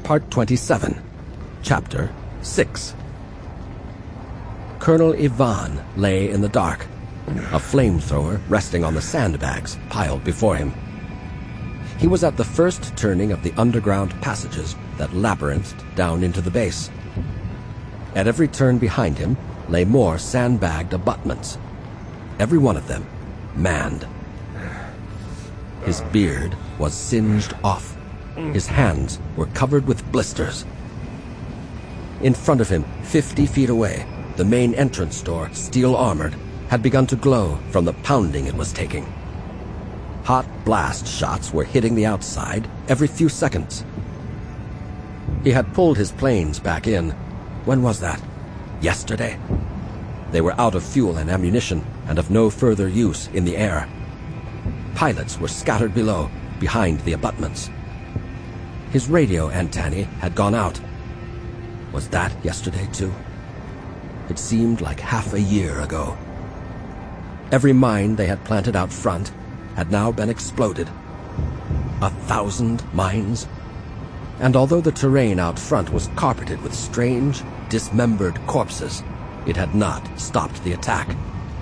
Part 27, Chapter 6. Colonel Ivan lay in the dark, a flamethrower resting on the sandbags piled before him. He was at the first turning of the underground passages that labyrinthed down into the base. At every turn behind him lay more sandbagged abutments, every one of them manned. His beard was singed off. His hands were covered with blisters. In front of him, 50 feet away, the main entrance door, steel-armored, had begun to glow from the pounding it was taking. Hot blast shots were hitting the outside every few seconds. He had pulled his planes back in. When was that? Yesterday. They were out of fuel and ammunition and of no further use in the air. Pilots were scattered below, behind the abutments. His radio antennae had gone out. Was that yesterday, too? It seemed like half a year ago. Every mine they had planted out front had now been exploded. 1,000 mines. And although the terrain out front was carpeted with strange, dismembered corpses, it had not stopped the attack.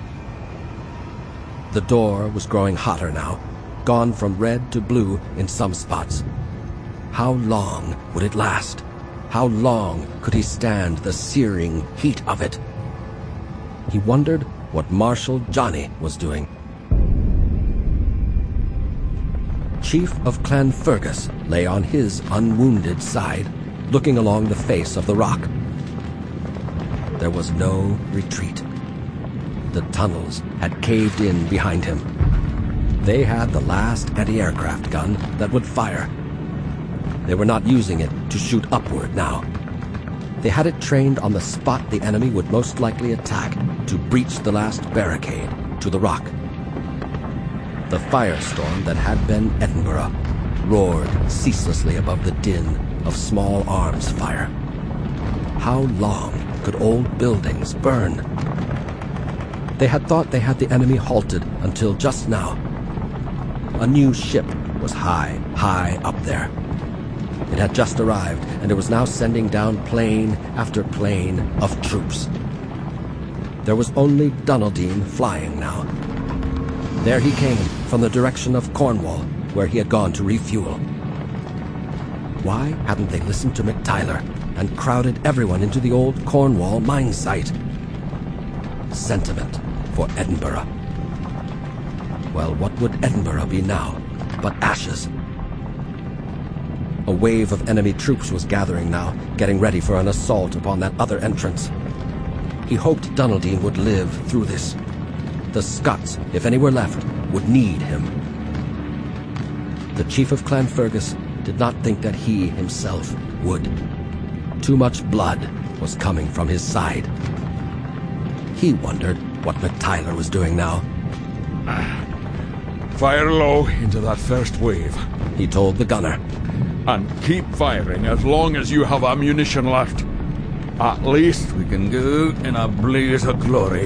The door was growing hotter now, gone from red to blue in some spots. How long would it last? How long could he stand the searing heat of it? He wondered what Marshal Johnny was doing. Chief of Clan Fergus lay on his unwounded side, looking along the face of the rock. There was no retreat. The tunnels had caved in behind him. They had the last anti-aircraft gun that would fire. They were not using it to shoot upward now. They had it trained on the spot the enemy would most likely attack to breach the last barricade to the rock. The firestorm that had been Edinburgh roared ceaselessly above the din of small arms fire. How long could old buildings burn? They had thought they had the enemy halted until just now. A new ship was high, high up there. It had just arrived, and it was now sending down plane after plane of troops. There was only Dunaldine flying now. There he came, from the direction of Cornwall, where he had gone to refuel. Why hadn't they listened to McTyler and crowded everyone into the old Cornwall mine site? Sentiment for Edinburgh. Well, what would Edinburgh be now but ashes? A wave of enemy troops was gathering now, getting ready for an assault upon that other entrance. He hoped Dunaldine would live through this. The Scots, if any were left, would need him. The Chief of Clan Fergus did not think that he himself would. Too much blood was coming from his side. He wondered what McTyler was doing now. Fire low into that first wave, he told the gunner. And keep firing as long as you have ammunition left. At least we can go in a blaze of glory.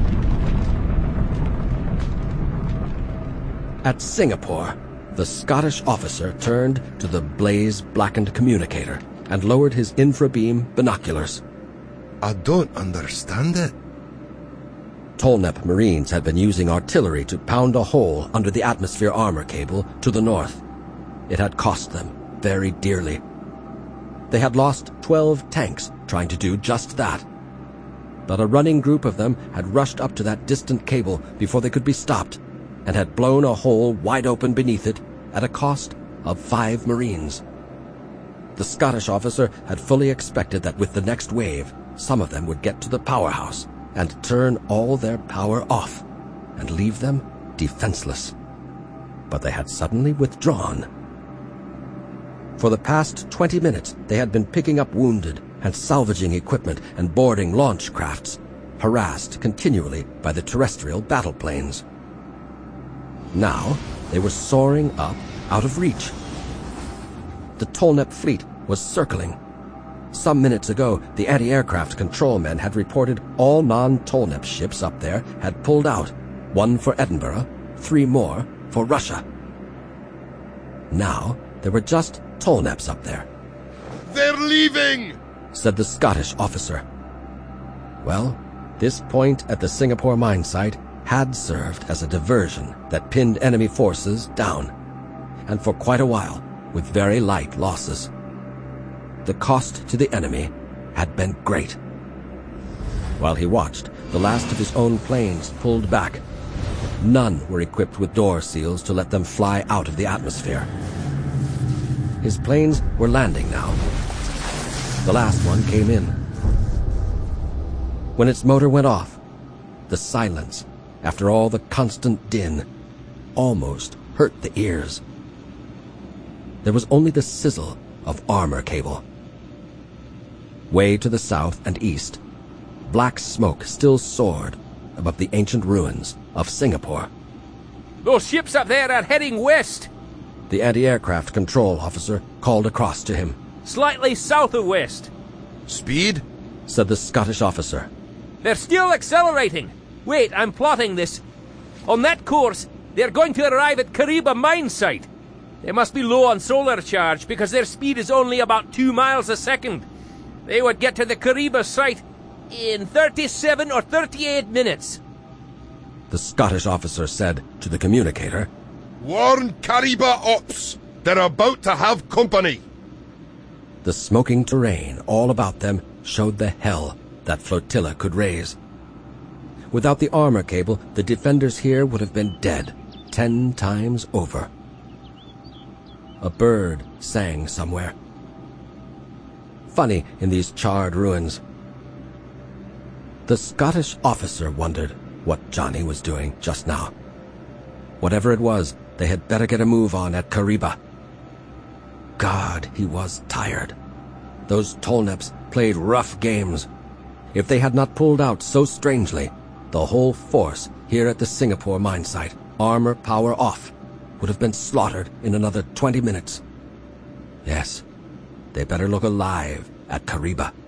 At Singapore, the Scottish officer turned to the blaze-blackened communicator and lowered his infrabeam binoculars. I don't understand it. Tolnep Marines had been using artillery to pound a hole under the atmosphere armor cable to the north. It had cost them very dearly. They had lost 12 tanks trying to do just that. But a running group of them had rushed up to that distant cable before they could be stopped, and had blown a hole wide open beneath it at a cost of 5 Marines. The Scottish officer had fully expected that with the next wave, some of them would get to the powerhouse and turn all their power off and leave them defenseless. But they had suddenly withdrawn. For the past 20 minutes, they had been picking up wounded and salvaging equipment and boarding launch crafts, harassed continually by the terrestrial battle planes. Now, they were soaring up out of reach. The Tolnep fleet was circling. Some minutes ago, the anti-aircraft control men had reported all non-Tolnep ships up there had pulled out, 1 for Edinburgh, 3 more for Russia. Now, there were just Tolneps up there. They're leaving! said the Scottish officer. Well, this point at the Singapore mine site had served as a diversion that pinned enemy forces down, and for quite a while, with very light losses. The cost to the enemy had been great. While he watched, the last of his own planes pulled back. None were equipped with door seals to let them fly out of the atmosphere. His planes were landing now. The last one came in. When its motor went off, the silence, after all the constant din, almost hurt the ears. There was only the sizzle of armor cable. Way to the south and east, black smoke still soared above the ancient ruins of Singapore. Those ships up there are heading west. The anti-aircraft control officer called across to him. Slightly south of west. Speed? Said the Scottish officer. They're still accelerating. Wait, I'm plotting this. On that course, they're going to arrive at Kariba mine site. They must be low on solar charge because their speed is only about 2 miles a second. They would get to the Kariba site in 37 or 38 minutes. The Scottish officer said to the communicator, Warn Kariba Ops! They're about to have company! The smoking terrain all about them showed the hell that flotilla could raise. Without the armor cable, the defenders here would have been dead 10 times over. A bird sang somewhere. Funny in these charred ruins. The Scottish officer wondered what Johnny was doing just now. Whatever it was, they had better get a move on at Kariba. God, he was tired. Those Tolneps played rough games. If they had not pulled out so strangely, the whole force here at the Singapore mine site, armor power off, would have been slaughtered in another 20 minutes. Yes, they better look alive at Kariba.